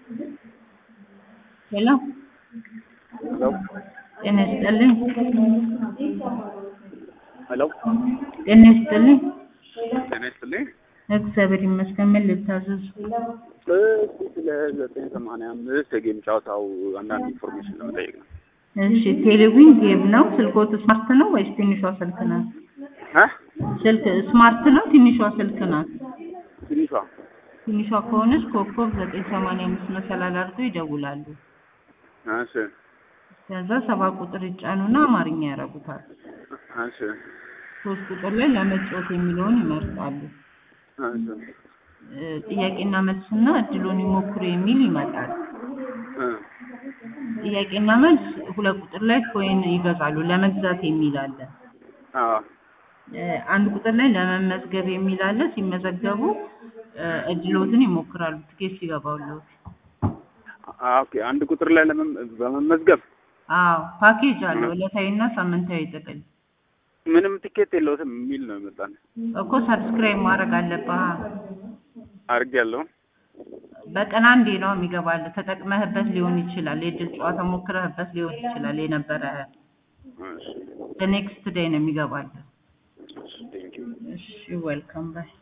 Hello. Hello. ጤና ይስጥልኝ። Hello. ጤና ይስጥልኝ። ጤና ይስጥልኝ። እግዚአብሔር ይመስገን። ምን ልታዘዝ? ስለ 985 የጌም ጨዋታው አንዳንድ ኢንፎርሜሽን ለመጠየቅ ነው። እሺ፣ ቴሌቪዥን ጌም ነው። ስልክዎት ስማርት ነው ወይስ ትንሿ ስልክ ናት? ስልክ ስማርት ነው፣ ትንሿ ስልክ ናት? ትንሿ ትንሿ ከሆነች ኮከብ 985 መሰላል አድርገው ይደውላሉ። እሺ። ከዛ 7 ቁጥር ይጫኑና አማርኛ ያረጉታል። እሺ። 3 ቁጥር ላይ ለመጫወት የሚለውን ይመርጣሉ። እሺ። ጥያቄና መልስና እድሉን ይሞክሩ የሚል ይመጣል። ጥያቄና መልስ 2 ቁጥር ላይ ኮይን ይገዛሉ። ለመግዛት የሚል አለ። አንድ ቁጥር ላይ ለመመዝገብ የሚል አለ። ሲመዘገቡ እድሎትን ይሞክራሉ። ትኬት ሲገባውልዎት። ኦኬ። አንድ ቁጥር ላይ በመመዝገብ ፓኬጅ አለው። ዕለታዊና ሳምንታዊ ጥቅል። ምንም ቲኬት የለውም የሚል ነው የመጣው እኮ። ሰብስክራይብ ማድረግ አለብህ። አድርጌያለሁ። በቀን አንዴ ነው የሚገባል። ተጠቅመህበት ሊሆን ይችላል። የድል ጨዋታ ሞክረህበት ሊሆን ይችላል። የነበረ እሺ። the next day ነው የሚገባል። እሺ። ቴንክ ዩ። እሺ፣ ዌልካም ባይ